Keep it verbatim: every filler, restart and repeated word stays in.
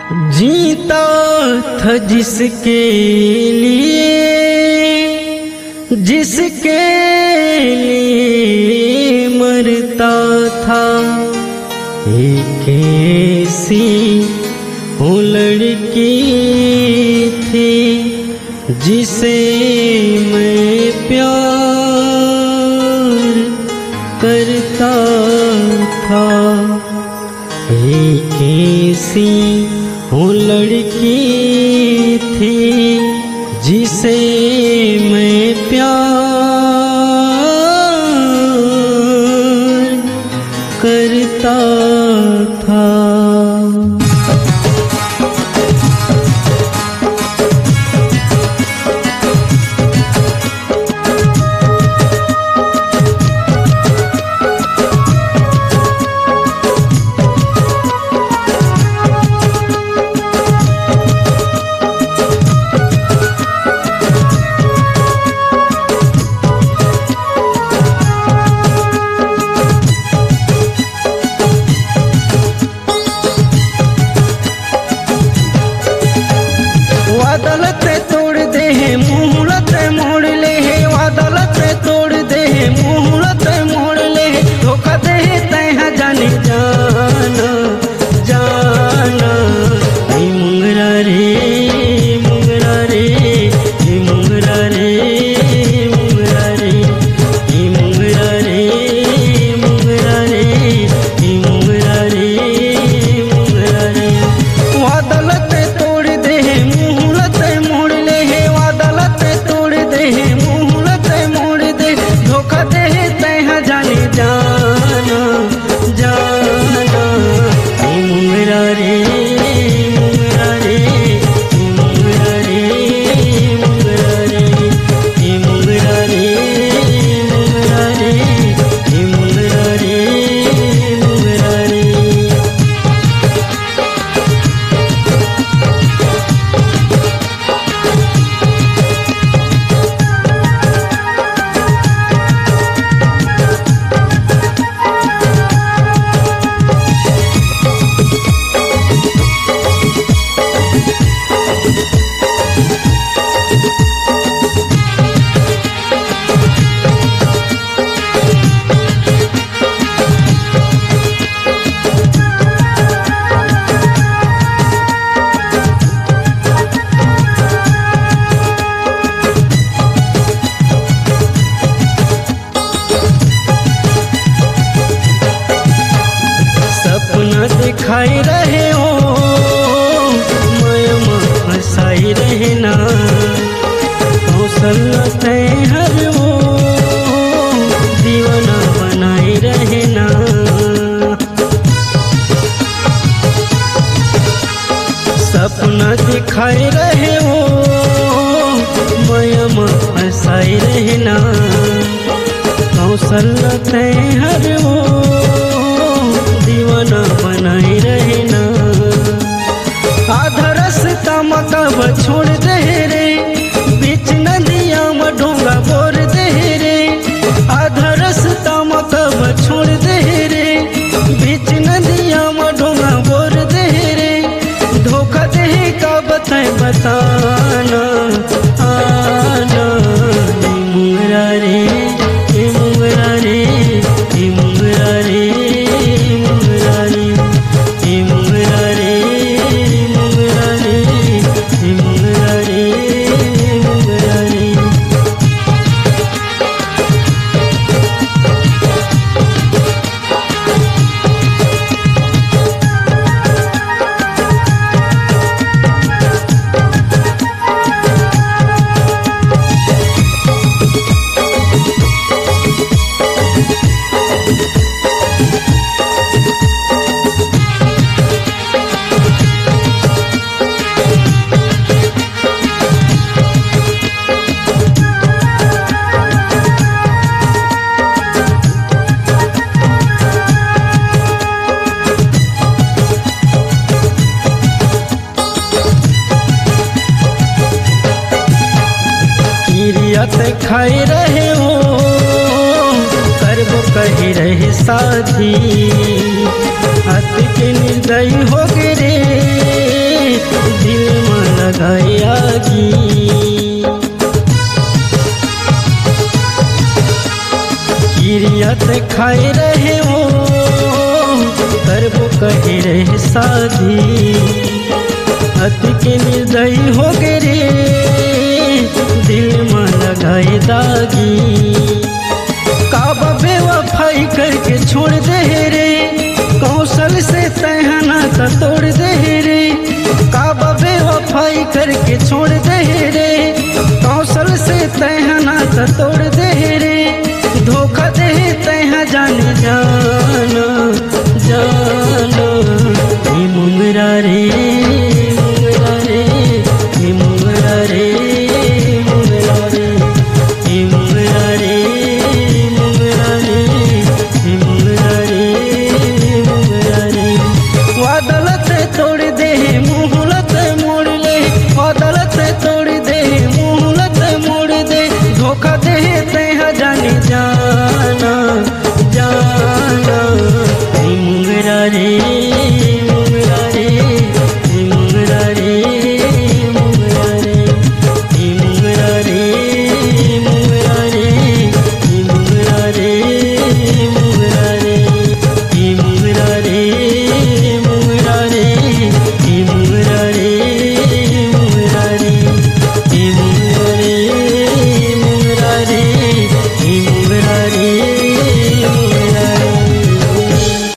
जीता था जिसके लिए, जिसके लिए मरता था। एक ऐसी वो लड़की थी जिसे मैं प्यार करता था। एक ऐसी वो लड़की थी जिसे मैं प्यार करता था। अदालत तोड़ दे है मुहूर्त मोड़ ले है, अदालत तोड़ दे है मुहूर्त मोड़ ले है। धोखा दे तय जाने जाना जाना। ए मुंगरा रे मुंगरा रे ए मुंगरा रे मुंगरा रे ए मुंगरा रे मुंगरा रे ए मुंगरा रे मुंगरा रे। अदालत तोड़ दे है जाना जाना। ए मुंगरा रे मुंगरा रे मुंगरा रे मुंगरा रे ए मुंगरा रे मुंगरा रे ए मुंगरा रे मुंगरा रे। दिखाई रहे हो मैं हंसाई रहना, हौसलत हर वो दीवाना बनाई रहना। सपना दिखाई रहे हो मैं हंसाई रहना, हौसलत हर वो दीवाना बनाई रहना। आधा रास्ता मकब छोड़ दे रे, बीच नदिया में ढोंगा बोर दे रे। आधा रास्ता मकब छोड़ दे रे, बीच नदिया में ढोंगा बोर दे रे। धोखा दे का बताए बताना आना। ए मुंगरा रे ए मुंगरा रे ए मुंगरा रे मुंगरा रे ए मुंगरा रे मुंगरा रे ए मुंगरा रे मुंगरा रे। खाई रहे हो करबो कही रहे साथी, हाथ के निर्दयी हो गे रे अति के निर्दयी हो गए रे, दिल में लगाए दागी। काबा बेवफाई करके छोड़ दे रे, कौशल से तहना तोड़ दे रे।